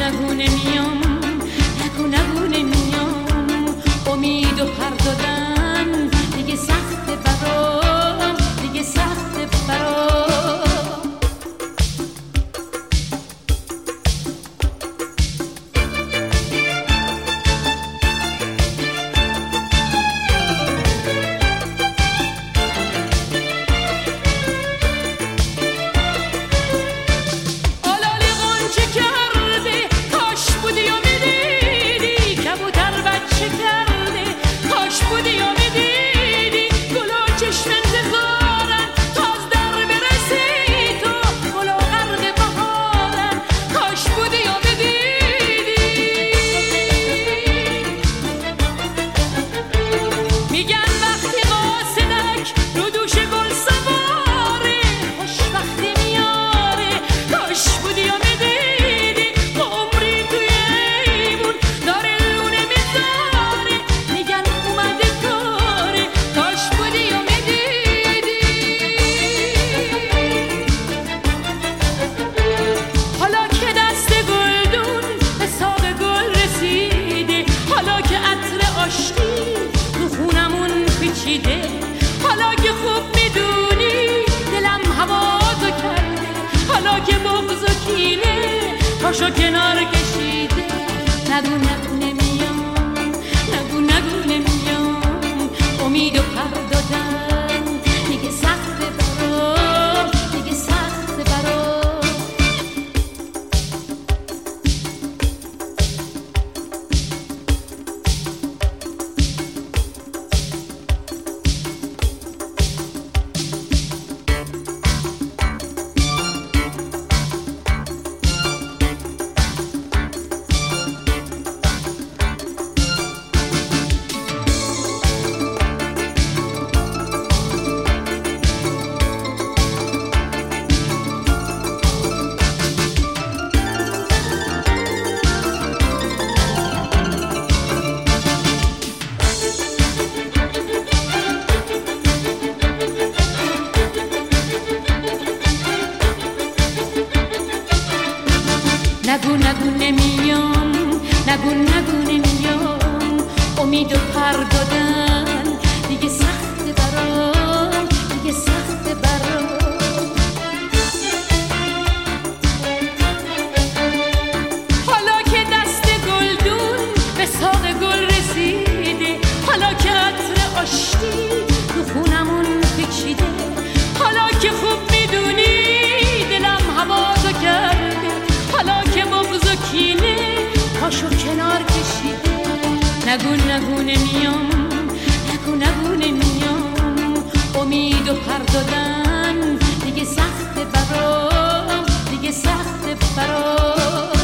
نگو نمیام، نگو نمیام، امید و پر دادن دیگه سخته برام، دیگه سخته برام. حالا که خوب میدونی دلم هوا تو کرده، حالا که بغض و کینه پاشو کنار کشیده. نگو نمیام، نگو نمیام، امید و پر دادن دیگه سخته برام، دیگه سخته برام. نگو نمیام، نگو نمیام، امید و پر دادن دیگه سخته برام، دیگه سخته برام. حالا که دست گلدون به ساق گل رسیده، حالا که عطر آشتی تو خونمون پیچیده، حالا که خوب میدونی دلم هوا تو کرده، حالا که بغض و کینه پاشو کنار کشیده. نگو نمیام، نگو نمیام، امید و پر دادن دیگه سخته برام، دیگه سخته برام.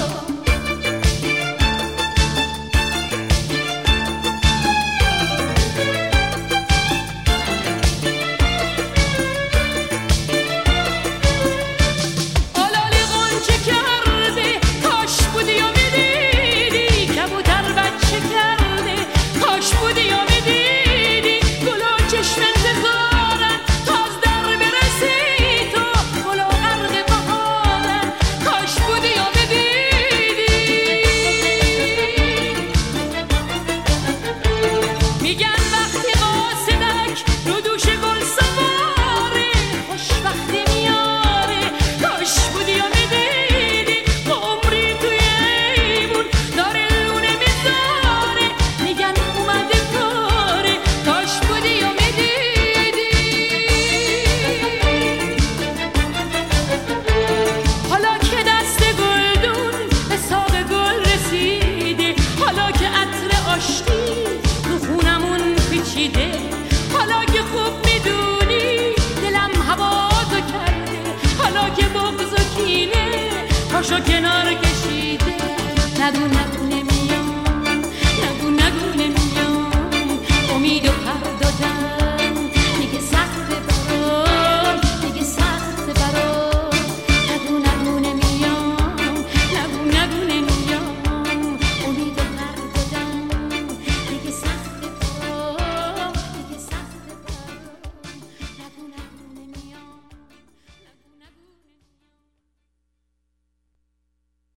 حالا که خوب میدونی دلم هوا تو کرده، حالا که بغض و کینه پاشو کنار کشیده. نگو نمیام، نگو نمیام، امید و پر دادن